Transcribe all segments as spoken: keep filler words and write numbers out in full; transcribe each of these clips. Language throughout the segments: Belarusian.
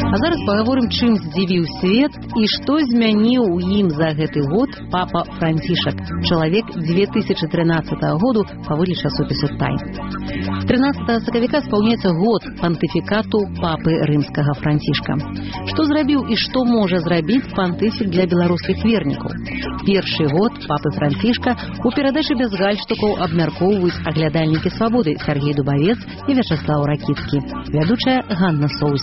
А зараз паговорым, чым здзівіў свет і што змяніў у ім за гэты год папа Францішак, чалавек две тысячи тринадцатого году паводле часопісу Тайм. тринадцатого сакавіка спаўняецца год пантыфікату папы рымскага Францішка. Што зрабіў і што можа зрабіць пантыфік для беларускіх вернікаў? Першы год папы Францішка у перадачы без гальштукаў абмяркоўваюць аглядальнікі свабоды Сергей Дубавец і Вячаслав Ракіцкі. Вядучая Ганна Соус.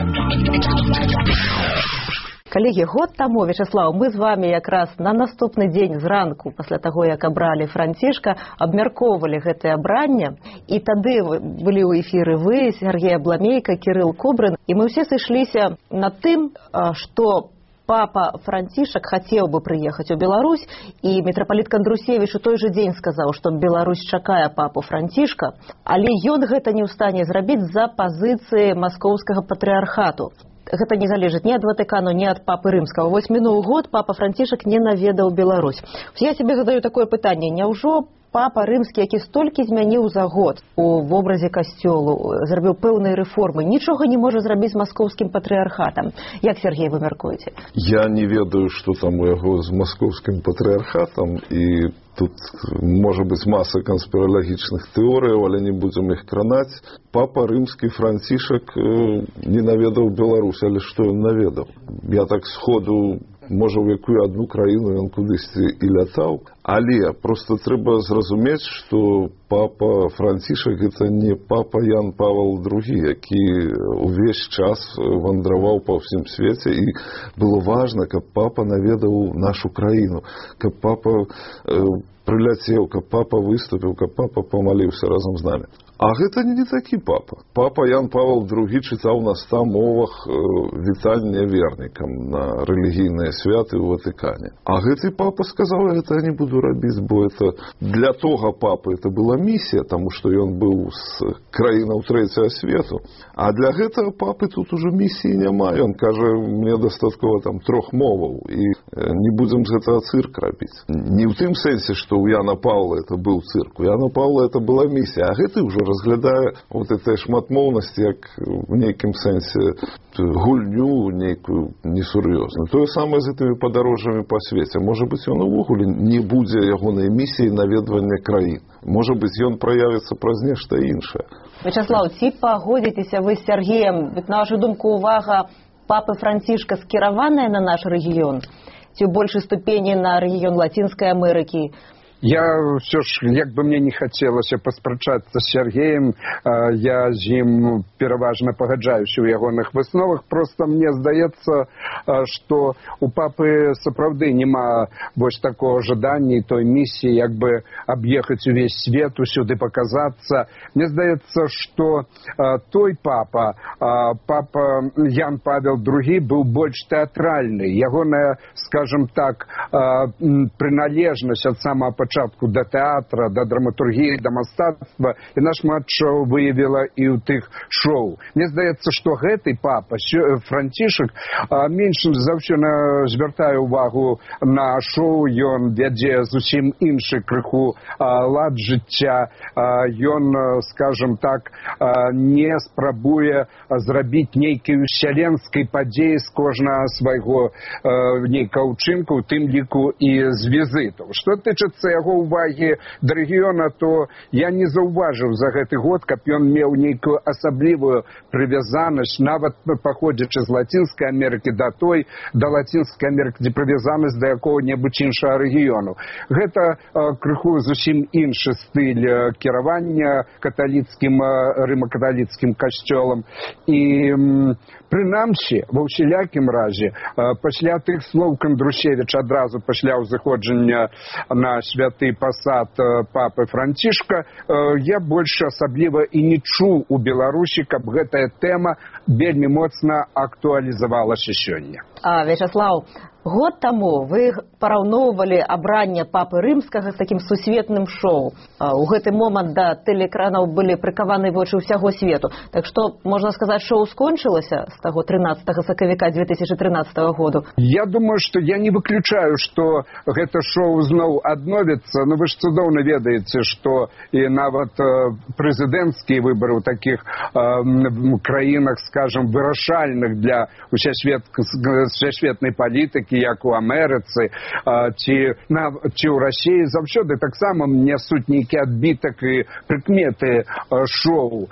Калегі, год таму, Вячаслав, мы з вами якраз на наступны дзень зранку, пасля таго, як абралі Францішка, абмяркоўвалі гэтае абранне, і тады былі ў эфіры вы, Сергей Абламейка, Кірыл Кобрын, і мы ўсе сышліся над тым, што папа Францішак хацеў бы прыехаць у Беларусь, і мітрапаліт Кандрусевіч у той жа дзень сказаў, што Беларусь чакае папу Францішка, але ён гэта не ў стане зрабіць з-за пазіцыі маскоўскага патрыархату. Гэта не залежыць ні ад Ватыкану, ні ад папы рымскага. Вось мінуў год папа Францішак не наведаў Беларусь. Я себе задаю такое пытанне, няўжо папа рымскі, які столькі змяніў за год у вобразе касцёлу, зрабіў пэўныя рэформы, нічога не можа зрабіць з маскоўскім патрыархатам? Як, Сергей, вы мяркуеце? Я не ведаю, што там у яго з маскоўскім патрыархатам, і тут можа быць маса канспіралагічных тэорыяў, але не будзем іх кранаць. Папа рымскі Францішак не наведаў Беларусь, але што ён наведаў? Я так сходу, можа, у якую адну краіну ён кудысьці і лятаў, але проста трэба зразумець, што папа Францішак гэта не папа Ян Павел другі, які увесь час вандраваў па ўсім свеце, і было важна, каб папа наведаў нашу краіну, каб папа э, прыляцеў, каб папа выступіў, каб папа памаліўся разам з намі. А гэта не такі папа. Папа Ян Павел другі чытаў на ста мовах э, вітанне вернікам на рэлігійныя святы ў Ватыкане. А гэты папа сказаў, я гэта не буду рабіць, бо это для того папы это была місія, таму што ён быў з краінаў трэцяга свету. А для гэтага папы тут ужо місіі няма. Ён кажа, мне дастаткова там трох моваў, і э, не будзем з гэтага цырк рабіць. Не ў тым сэнсе, што ў Яна Паўла это быў цырк. У Яна Паўла это была місія, а гэты ўжо разглядае вот этой шматмоўнасці як в нейкім сэнсе гульню нейкую несур'ёзную. Тое самае з гэтымі падарожжамі па свеце. Можа быць, ён увогуле не будзе ягонай місіі наведвання краін. Можа быць, ён праявіцца праз нешта іншае. Вячаслав, ці пагодзіцеся вы з Сергеем? На вашу думку, увага папы Францішка скіраваная на наш рэгіён? Ці ў большай ступені на рэгіён Лацінскай Амерыкі? Я все ж, як бы мне не хацелася паспрачацца з Сергеем, я з ім пераважна пагаджаюся ў ягоных высновах. Просто мне здаецца, што у папы сапраўды няма вось такого жадання і той місіі, як бы аб'ехаць увесь свет, усюды паказацца. Мне здаецца, што той папа, папа Ян Павел другі, быў больш тэатральны. Ягоная, скажем так, прыналежнасць ад самага пачатку да тэатра, да драматургіі, да мастацтва, і наш шмат шоу выявіла і ў тых шоу. Мне здаецца, што гэты папа, Францішак, менш за ўсё звяртае ўвагу на шоу, ён вядзе зусім іншы крыху лад жыцця, ён, скажем так, не спрабуе зрабіць нейкай усяленскай падзеі з кожнага свайго нейкага ўчынку, у тым ліку і з візітаў. Што тычыцца яго ўвагі да рэгіёна, то я не заўважыў за гэты год, каб ён меў нейкую асаблівую прывязанасць, нават паходзячы з Лацінскай Амерыкі да той, да Лацінскай Амерыкі, дзе прывязанасць да якога-небудзь іншага рэгіёну. Гэта крыху зусім іншы стыль кіравання каталіцкім, рыма-каталіцкім касцёлам. І прынамсі, ва ўсялякім разе, пасля тых слоў Кандрусевіч адразу пасля ўзыходжання на святы пасад папы Францішка, я больш асабліва і не чуў у Беларусі, каб гэтая тэма вельмі моцна актуалізавалася сёння. А, Вячаслав, Год таму вы параўноўвалі абранне папы рымскага з такім сусветным шоу. У гэты момант да тэлеэкранаў былі прыкаваны вочы ўсяго свету. Так што, можна сказаць, шоу скончылася з таго трынаццатага сакавіка дзве тысячы трынаццатага году? Я думаю, што я не выключаю, што гэта шоу зноў адновіцца. Ну, вы ж цудоўна ведаеце, што і нават прэзідэнцкія выбары ў такіх э, краінах, скажам, вырашальных для усесветнай палітыкі, як у Амерыцы, ці, на, ці ў Расіі, заўсёды таксама нясуць нейкі адбітак і прыкметы шоу.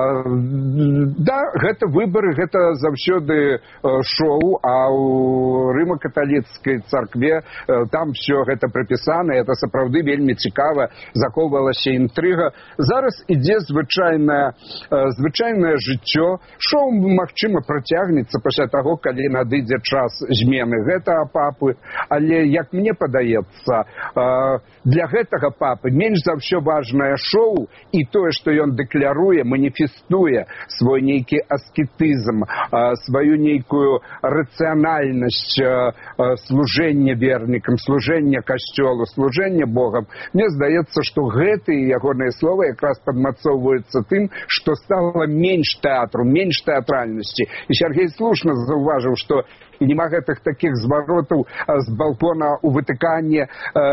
Да, гэта выбары, гэта заўсёды шоу, а ў рыма-каталіцкай царкве там все гэта прапісана, это сапраўды вельмі цікава, захоўвалася інтрыга. Зараз ідзе звычайнае, звычайнае жыццё. Шоу, магчыма, працягнецца пасля таго, калі надыдзе час змены гэта папы, але, як мне падаецца, для гэтага папы менш за ўсё важнае шоу і тое, што ён дэкляруе, маніфестуе свой нейкі аскетызм, сваю нейкую рацыянальнасць служэння вернікам, служэння касцёлу, служэння Богам. Мне здаецца, што гэтыя ягоныя словы якраз падмацоўваюцца тым, што стала менш тэатру, менш тэатральнасці. І Сергей слушна заўважыў, што няма гэтых такіх зваротаў з балкона ў Ватыкане, э,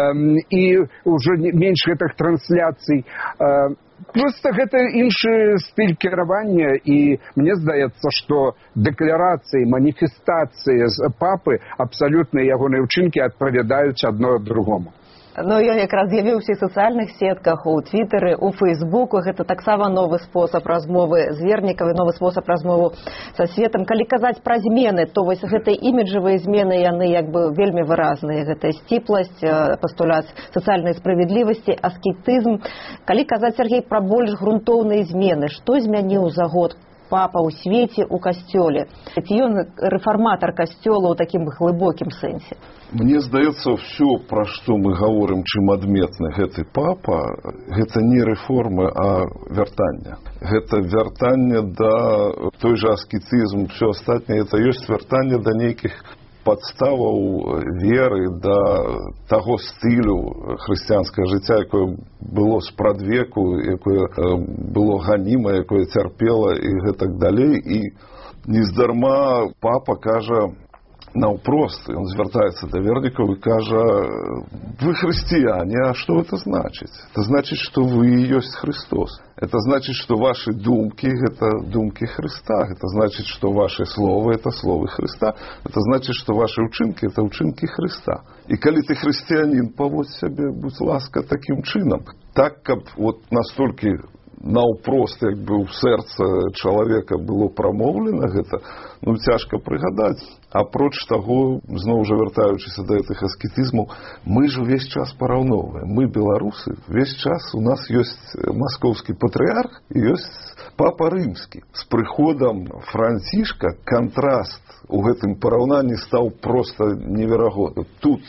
і ўжо менш гэтых трансляцый. Э, Просто гэта іншы стыль кіравання, і мне здаецца, што дэкларацыі, маніфестацыі з папы, абсалютна ягоныя ўчынкі адпавядаюць адно другому. Ну, ён якраз з'явіўся ў сацыяльных сетках, у Твітары, у Фейсбуку. Гэта таксама новы спосаб размовы з вернікамі, новы спосаб размовы са светам. Калі казаць пра змены, то вось гэтыя іміджавыя змены, яны як бы вельмі выразныя. Гэта сціпласць, пастулят сацыяльнай справядлівасці, аскетызм. Калі казаць, Сергей, пра больш грунтоўныя змены, што змяніў за год папа ў свеце, у касцёле? Ці ён рэфарматар касцёла ў такім глыбокім сэнсе? Мне здаецца, ўсё, пра што мы гаворым, чым адметны гэты папа, гэта не рэформы, а вяртанне. Гэта вяртанне да той жа аскетызм, ўсё астатняе, это ёсць вяртанне да нейкіх падставаў веры, да таго стылю хрысціянскага жыцця, якое было спрадвеку, якое было ганіма, якое цярпела і гэтак далей. І нездарма папа кажа наўпрост, ён звяртаецца да вернікаў і кажа: вы хрысціяне, а што это значыць? Это значыць, што вы ёсць Христос. Это значыць, што ваши думкі — гэта думкі Христа. Это значыць, што ваши словы — это словы Христа. Это значыць, што ваши ўчынкі — это ўчынкі Христа. І калі ты хрысціянін, паводзь сябе, будь ласка, такім чынам. Так, каб вот настолькі наўпрост, як бы ў сэрца чалавека было прамоўлена гэта, ну, цяжка прыгадаць. Апроч таго, зноў жа вяртаючыся да гэтых аскетызмаў, мы ж увесь час параўноўваем. Мы, беларусы, увесь час у нас ёсць маскоўскі патрыарх і ёсць папа рымскі. З прыходам Францішка кантраст у гэтым параўнанні стаў проста неверагодны. Тут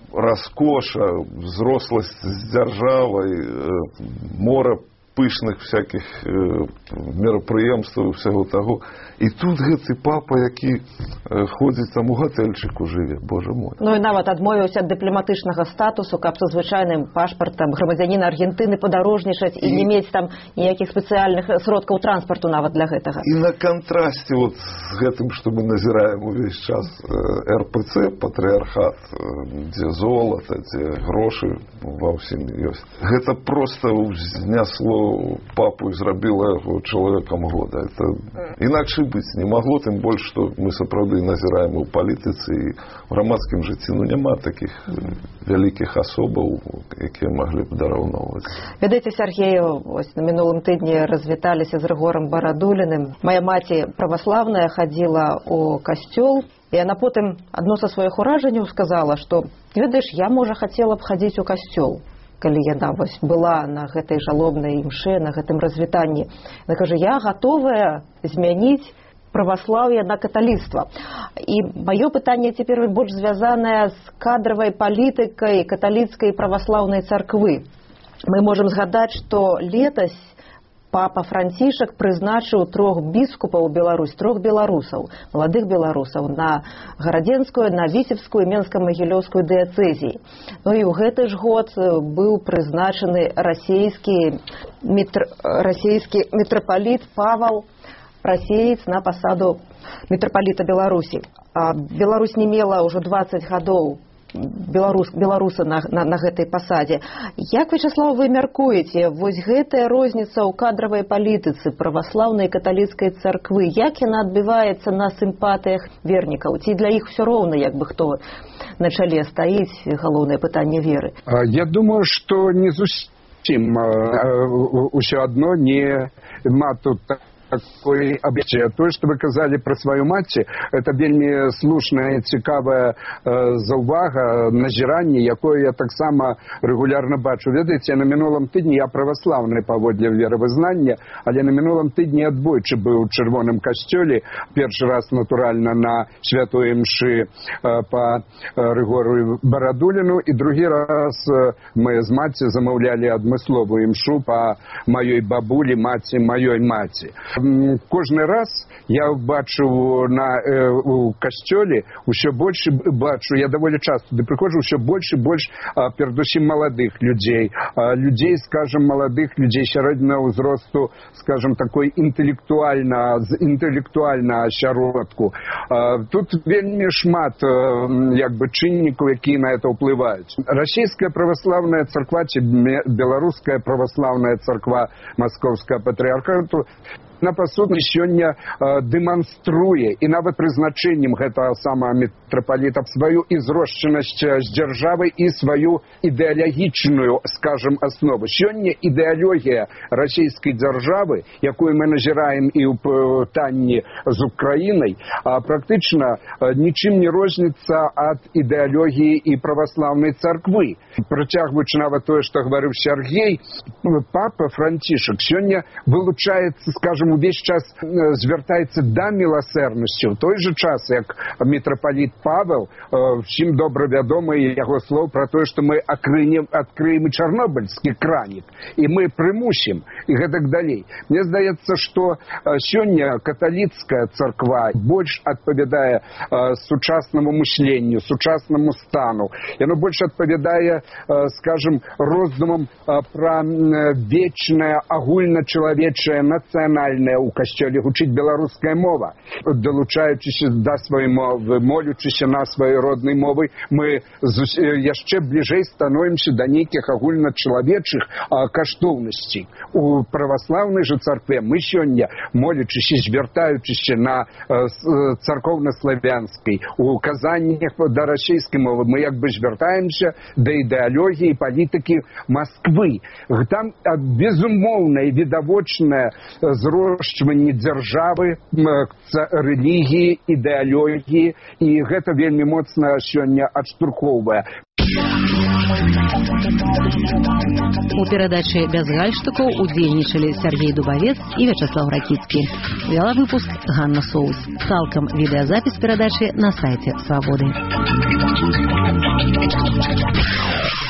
раскоша, взросласць з дзяржавай, мора пышных всяких э, мерапрыемстваў, усяго таго. І тут гэты папа, які э, ходзіць там у гатэльчыку жыве, боже мой. Ну і нават адмовіўся ад дыпламатычнага статусу, каб са звычайным пашпартам грамадзяніна Аргентыны падарожнічаць і, і не мець там ніякіх спецыяльных сродкаў транспарту нават для гэтага. І на кантрасце вот з гэтым, што мы назіраем увесь час, э, эр пэ цэ, патрыархат, э, дзе золата, дзе грошы ва ўсім ёсць. Гэта проста ўзнясло папу і зрабіла яго чалавекам года. Это інакш быць не магло, тым больш, што мы сапраўды назіраем у палітыцы і ў грамадскім жыцці. Ну, няма такіх вялікіх асобаў, якія маглі б дараўноўваць. Ведаеце, Сергею, ось на мінулым тыдні развіталіся з Рыгорам Барадуліным. Мая маці праваслаўная хадзіла ў касцёл, і яна потым адно са сваіх уражанняў сказала, што, ведаеш, я, можа, хацела б хадзіць у касцёл, калі яна вось была на гэтай жалобнай імшы, на гэтым развітанні. Яна кажа, я гатовая змяніць праваслаўе на каталіцтва. І маё пытанне цяпер больш звязанае з кадравай палітыкай каталіцкай праваслаўнай царквы. Мы можам згадаць, што летась папа Францішак прызначыў трох біскупаў Беларусь, трох беларусаў, маладых беларусаў на гарадзенскую, на віцебскую, менска-магілёўскую дыяцэзіі. Ну і ў гэты ж год быў прызначаны расійскі мітр... расійскі мітрапаліт Павал Расеец на пасаду мітрапаліта Беларусі. А Беларусь не мела ўжо дваццаць гадоў беларус, беларуса на, на, на гэтай пасадзе. Як, Вячаслаў, вы мяркуеце, вось гэтая розніца ў кадравай палітыцы праваслаўнай каталіцкай царквы, як яна адбіваецца на сімпатыях вернікаў? Ці для іх усё роўна, як бы хто на чале стаіць, галоўнае пытанне веры? Я думаю, што не зусім усё адно не ма тут такой аб'екце. Тое, што вы казалі пра сваю маці, это вельмі слушная, цікавая э, заўвага, назіранне, якое я таксама рэгулярна бачу. Ведаеце, на мінулым тыдні я праваслаўны паводле веравызнання, але на мінулым тыдні адбойчы быў у чырвоным касцёле, першы раз, натуральна, на святой імшы э, па Рыгору Барадуліну, і другі раз э, мы з маці замаўлялі адмысловую імшу па маёй бабулі, маці маёй маці. Кожны раз я бачу на э, у касцёле ўсё больш бачу, я даволі часто да прыходжу ўсё больш і больш а, перадусім маладых людзей, а, людзей, скажем, маладых людзей сярэдняга ўзросту, скажем, такой інтэлектуальна з інтэлектуальна асяродку. А, тут вельмі шмат а, як бы чыннікаў, якія на это ўплываюць. Расійская праваслаўная царква ці беларуская праваслаўная царква Маскоўскага патрыархату на пасутнасць сёння э, дэманструе і нават прызначэннем гэтага самага мітрапаліта сваю ізрошчанасць з дзяржавай і сваю ідэалагічную, скажем, аснову. Сёння ідэалогія расійскай дзяржавы, якую мы назіраем і ў пытанні з Украінай, а, практычна а, нічым не розніцца ад ідэалогіі і праваслаўнай царквы. Працягваючы нават тое, што гаварыў Сергей, папа Францішак сёння вылучаецца, скажем, увесь час звяртаецца да міласэрнасці. У той жа час, як мітрапаліт Павел, всім добра вядома яго слоў пра тое, што мы акрынем, адкрыем і чарнобыльскі кранік, і мы прымусім, і гэтак далей. Мне здаецца, што сёння каталіцкая царква больш адпавядае сучаснаму мысленню, сучаснаму стану. Яно больш адпавядае, скажем, роздумам пра вечнае, агульначалавечае, нацыянальнае у касцёле гучыць беларуская мова. Далучаючыся да сваёй мовы, молючыся на сваёй роднай мовы, мы яшчэ бліжэй становімся да нейкіх агульначалавечых каштоўнасцей. У праваслаўнай жа царкве мы сёння, молячыся, звяртаючыся на царкоўна-славянскай, у казаннях да расійскай мовы, мы як бы звяртаемся да ідэалогіі і палітыкі Масквы. Там безумоўнае, відавочнае зрошчванне дзяржавы, рэлігіі, ідэалогіі, і гэта вельмі моцна сёння адштурхоўвае. У перадачы «Без гальштукаў» удзельнічалі Сергей Дубавец і Вячаслаў Ракіцкі. Вела выпуск Ганна Соус. Цалкам відэазапіс перадачы на сайце «Свабоды».